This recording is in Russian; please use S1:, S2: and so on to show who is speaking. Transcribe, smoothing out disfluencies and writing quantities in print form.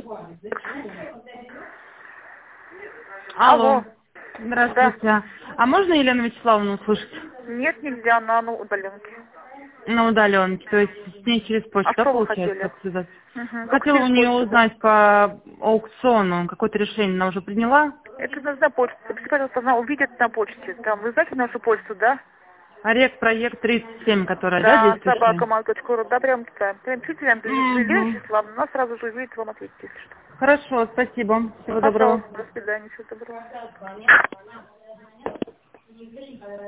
S1: Алло.
S2: Здравствуйте.
S1: Да.
S2: А можно Елену Вячеславовну услышать?
S1: Нет, нельзя, она на удаленке.
S2: На удаленке, то есть с ней через почту,
S1: А
S2: да,
S1: что вы
S2: получается,
S1: хотели?
S2: так связать?
S1: Угу.
S2: Хотела у нее узнать по аукциону, какое-то решение она уже приняла.
S1: Это нужна почта. Пожалуйста, она увидит на почте. Там, вы знаете нашу почту, да?
S2: ОРЕК проект 37, которая, да,
S1: Да,
S2: действующая?
S1: собака.ру, да, прям туда. Прям пишите нам, Елена
S2: Угу.
S1: Вячеславовна, она сразу же увидит, вам ответит, если что.
S2: Хорошо, спасибо. Всего доброго.
S1: Пожалуйста, до свидания, всего доброго.